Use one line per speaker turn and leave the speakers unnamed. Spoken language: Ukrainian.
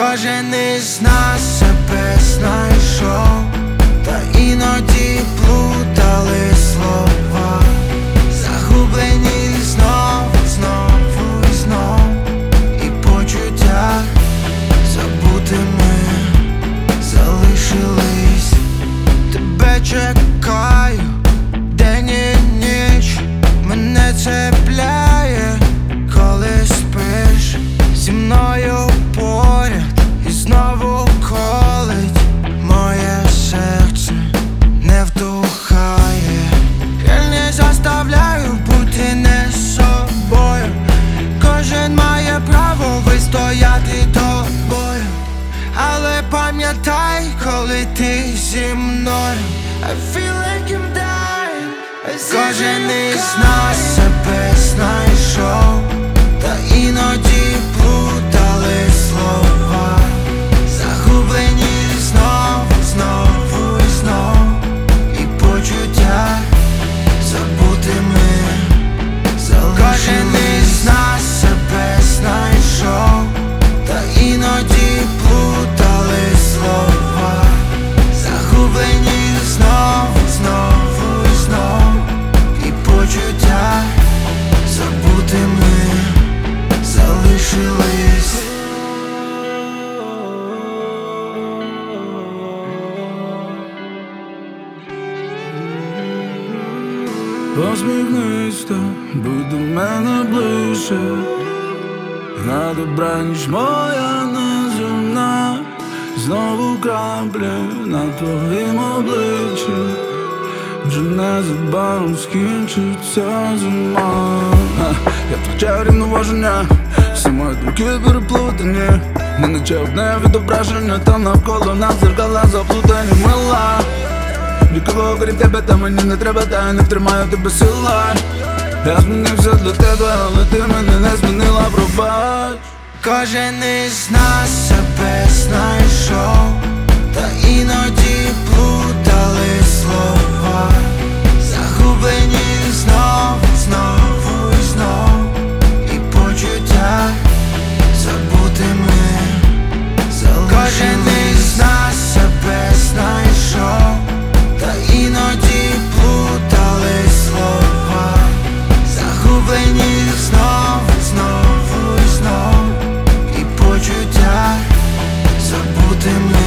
Кожен із нас себе знайшов, та іноді плутали слова, загублені знову, знову і знов, і почуття забутими залишились. Тебе чекаю день і ніч, мене цепляє, коли спиш зі мною поряд, і знову колить моє серце, не вдухає. Я не заставляю бути не собою, кожен має право вистояти тобою, але пам'ятай, коли ти зі мною, I feel like I'm dying. Кожен із нас себе знайшов, та іноді плутали слова, загублені знову, знову і знов, і почуття забутими залишились. Кожен із нас себе знайшов, та іноді плутали слова, загублені знову, знову і знов, і почуття забутими залишились.
Посміхнись, та будь до мене ближче, на добраніч моя неземна, знову краплі на твоїм обличчі, вже незабаром скінчиться зима. Я втрачаю рівноваження, всі мої думки переплутані, не наче одне відображення, та навколо нас дзеркала заплутані. Мила, нікого крім тебе, та мені не треба, та я не втримаю тебе сила. Я змінився для тебе, але ти мене не змінила, пробач.
Кожен із нас себе знайшов, та іноді плутали слова, загублені знову, знову і знов, і почуття забутими залишились. Кожен із нас себе знайшов, та іноді плутали слова, загублені знову, знову і знов, і почуття забутими